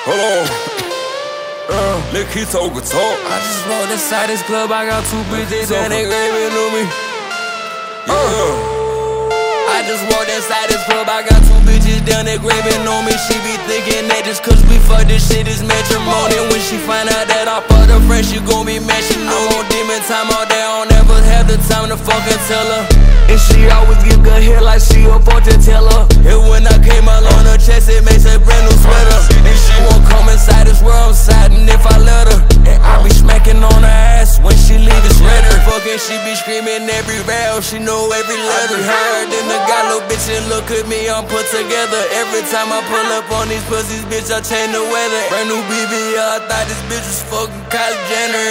Hold on. Let Keith talk. I just walked inside this club, I got two bitches and they raving on me. I just walked inside this club, I got two bitches down there graving on me. She be thinking that just cause we fuck this shit is matrimony. When she find out that I fucked her friend, she gon' be mad. She know I'm on demon time all day, I don't ever have the time to fucking tell her. And she always give good hair like she a fortune teller. And when I came out on her chest, it makes a brand new sweater. And she won't come inside this world, I'm siding if I let her. And I be smacking on her ass when she leave it shredder. Fucking she be screaming every rail, she know every letter. Heard in the got little bitch and look at me, I'm put together. Every time I pull up on these pussies, bitch, I change the weather. Brand new BBL, I thought this bitch was fucking Kylie Jenner.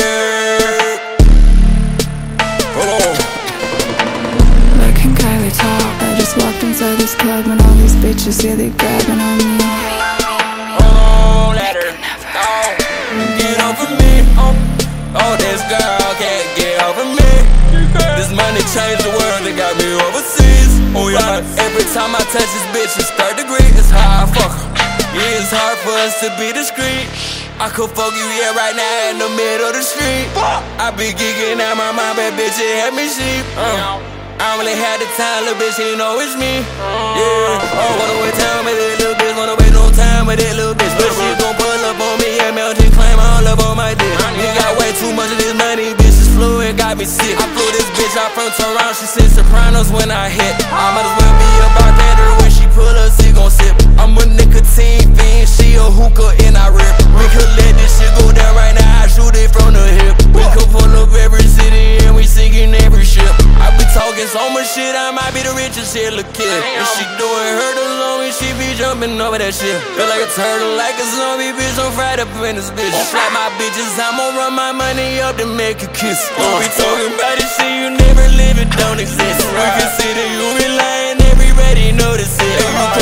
Hold on. Can Kylie talk? I just walked inside this club and all these bitches, yeah, they grabbing on me. Oh, let her get over me. Oh, this girl can't get over me. This money changed the world, it got me overseas. Oh yeah, every time I touch this bitch, it's 3rd degree. It's how I fuck her. Yeah, it's hard for us to be discreet. I could fuck you, yeah, right now in the middle of the street. I be geeking out my mind, but bitch, it had me sheep. I don't really have the time, little bitch, you know it's me. Yeah, oh, wanna wait time with that little bitch, wanna wait no time with that little bitch. But she gon' pull up on me, yeah, man, just claim all up on my dick. You got way too much of this money, bitch, it's fluid, got me sick. I flew this bitch out from Toronto, she said Sopranos when I hit. I might as well be a bartender when she pull up, she gon' sip. I'm a nicotine fiend, she a hookah and I rip. We could let this shit go down right now, I shoot it from the hip. We could pull up every city and we sinking every ship. I be talking so much shit, I might be the richest here, look kid. And she doing her the zombie, she be jumping over that shit. Feel like a turtle, like a zombie, bitch, I'm fried up in this bitch. Slap my bitches, I'ma run my money up to make a kiss. Don't be talking about this shit, you never live, it don't exist. We can see that you be lying, everybody notice it.